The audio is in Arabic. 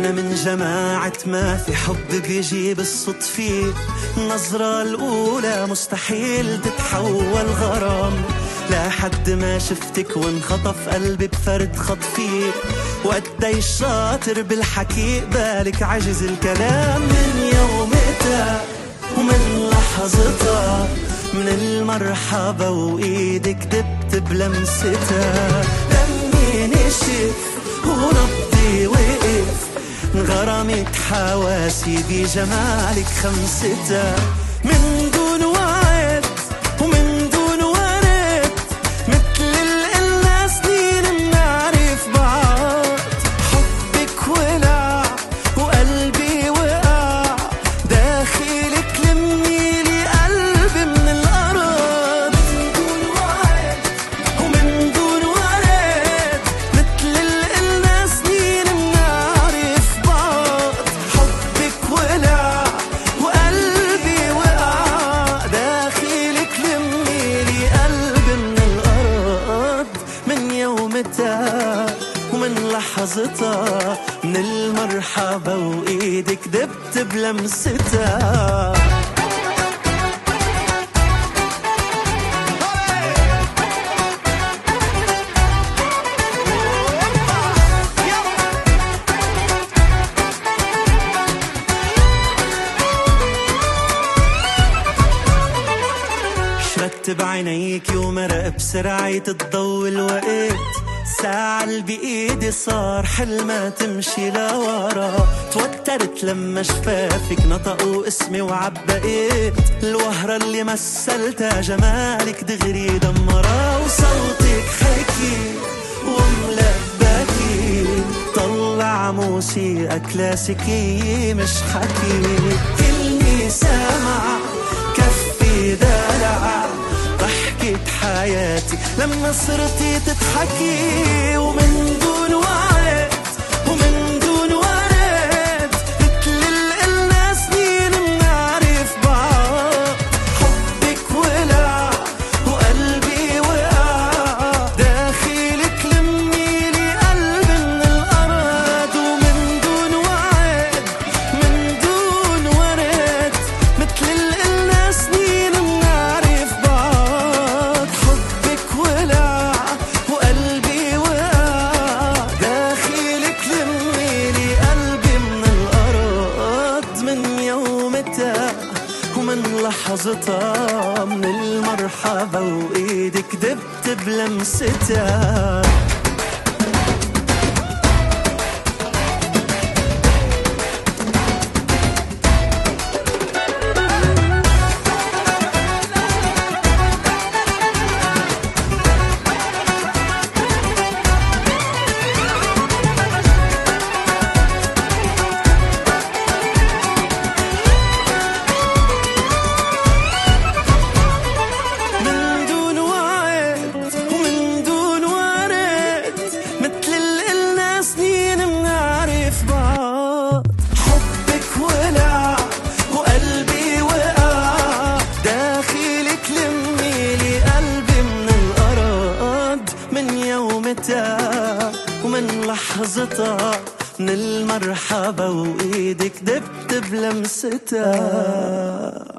أنا من جماعة ما في حب بيجي بالصدفة، النظرة الأولى مستحيل تتحول غرام، لحد ما شفتك وانخطف قلبي بفرد خطفي، وقديش شاطر بالحكي بالك عجز الكلام. من يومتها ومن لحظتها، من المرحبا وإيدك دبت بلمستها، دمي نشف ونبضي وقف، انغرمت حواسي بجمالك خمستها، من دون وعد ومن دون ورد، مثل القلنا سنين منعرف بعض، حبك ولع وقلبي وقع، داخلك لمي لي قلبي من الأرض، من دون وعد ومن دون ورد، مثل القلنا سنين منعرف بعض، حبك ولع وقلبي وقع، داخلك لمي لي قلبي من الأرض. من يومتها ومن لحظتها، من المرحبا وإيدك دبت بلمستها. شردت بعينيك ومرق بسرعة الضوء الوقت، ساعة اللي بإيدي صار حلمة تمشي لورا، توترت لما شفافك نطقوا اسمي وعبقيت، الوهرة اللي مثلتها جمالك دغري دمرا، وصوتك حكي وملبكي، طلع موسيقى كلاسيكية مش حكي، كلمة سامع كفي دلع، ضحكة حياتي لما صرتي تضحكي، ومن دون وعد ومن دون ورد، مثل القلنا سنين منعرف بعض، حبك ولع وقلبي وقع، داخلك لمي لي قلبي من الأرض، ومن دون وعد من دون ورد، مثل القلنا سنين منعرف بعض، حبك ولع وقلبي وقع، داخلك لمي لي قلبي من الأرض. من يومتها ومن لحظتها، من المرحبا وإيدك دبت بلمستها. من دون وعد ومن دون ورد، مثل القلنا سنين منعرف بعض، حبك ولع وقلبي وقع، داخلك لمي لي قلبي من الأرض. من يومتها ومن لحظتها، من المرحبا وإيدك دبت بلمستها.